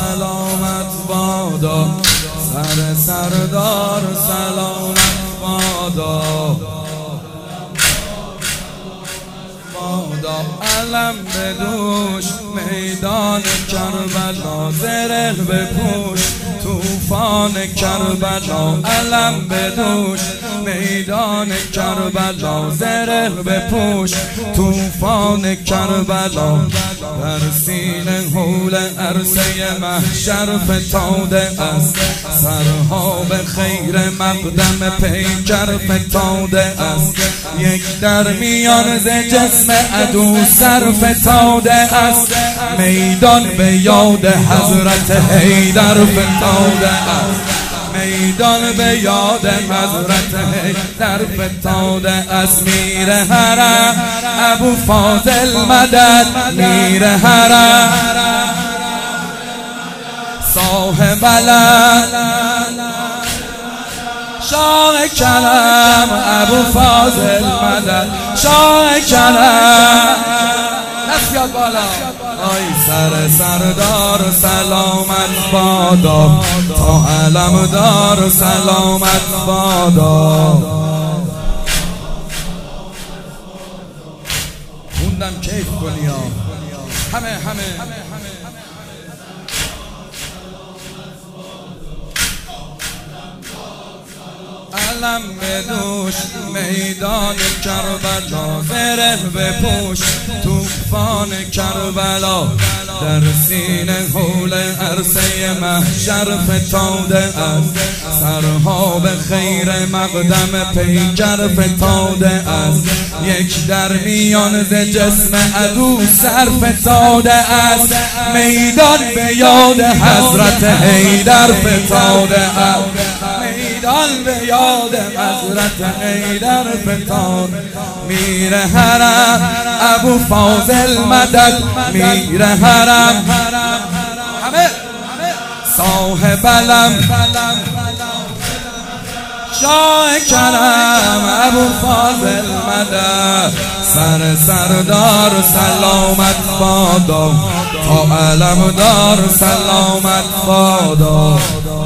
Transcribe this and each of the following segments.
سلامت بادا، سر سردار سلامت بادا، علم به دوش میدان کربلا، زره بپوش توفان کربلا، علم به دوش میدان کربلا، زره بپوش توفان کربلا، در سینه حول عرصه محشر فتاده است، سرها به خیر مقدم پیکر فتاده است، یک در میان ز جسم عدو سر فتاده است، میدان به یاد حضرت حیدر فتاده است، میدان به یاد حضرت حیدر فتاده است، میر حرم ابو فاضل مدد، میر حرم صاحب علم شاه کرم ابو فاضل مدد، شاه کرم دست بیاد بالا، آی سر سردار سلامت بادا، تا علم دار سلامت بادا. خوندم کیف کنی ها همه علم بدوش میدان کربلا، زره بپوش توفان کربلا، در سینه حول عرصه محشر فتاده است، سرها به خیر مقدم پیکر فتاده است، یک در میان ز جسم عدو سر فتاده است، میدان به یاد حضرت حیدر فتاده است، میدان به یاد حضرت حیدر فتاد، میر حرم ابو فاضل مدد، میر حرم همه صاحب علم شاه کرم ابو فاضل مدد، سر سردار سلامت بادا، تا علم دار سلامت بادا.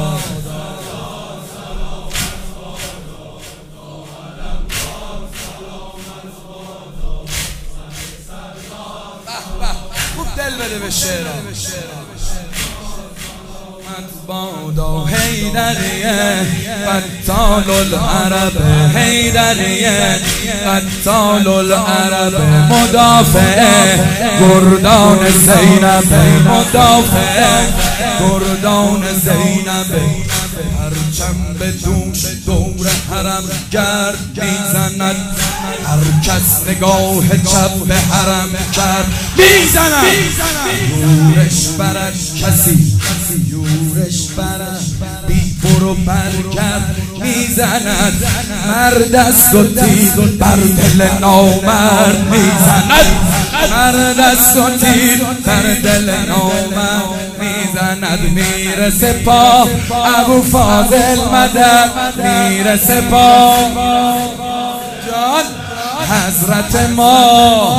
دل بده به شعر بادا، حیدریه قتال العرب، حیدریه قتال العرب، مدافع گردان زینب، مدافع گردان زینب، پرچم به دوش دور حرم گرد میزند، هر کس نگاه چپ به حرم کرد میزند، یورش برد کسی، یورش برد بی برو برگرد میزند، مرد است و تیر بر دل نامرد میزند، مرد است و تیر بر دل نامرد میزند، میر سپاه ابو فاضل مدد، میر سپاه جان حضرت ما،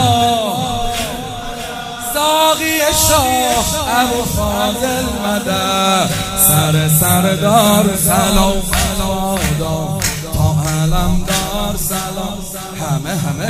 ساقی شاه ابو فاضل مدد، سر سردار سلام بادا، تا علم دار سلام، همه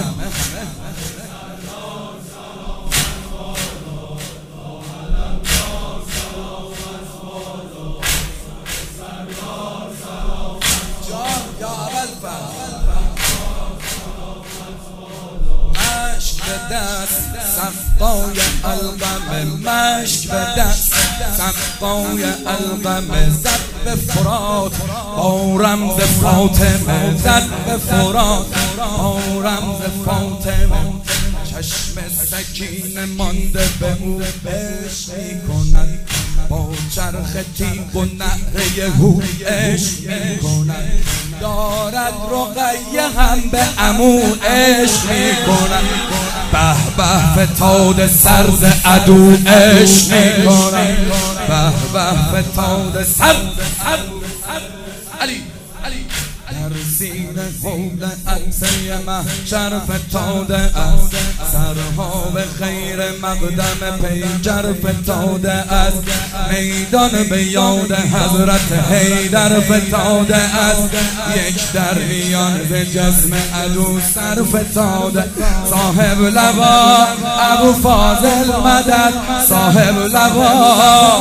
سقای القم، مشک به دست سقای القم، زد به فرات با رمز فاطمه، زد به فرات با رمز فاطمه، چشم سکینه مانده به او بهش میکند، با چرخ تیغ و نعره هو عشق میکند، دارد رقیه هم به عمو عشق میکند، به به فتاد سرز عدو عشق میکند، به به فتاد سرز علی زیر حول عرصه محشر فتاده است، سرها به غیر مقدم پیکر فتاده است، میدان به یاد حضرت حیدر فتاده است، یک در میان ز جسم عدو سر فتاده، صاحب لوا ابو فاضل مدد، صاحب لوا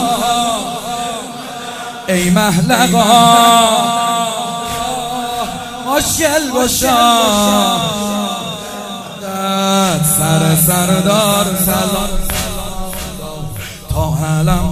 ای محلقا مشکل گشا، سر سردار سلام تا علم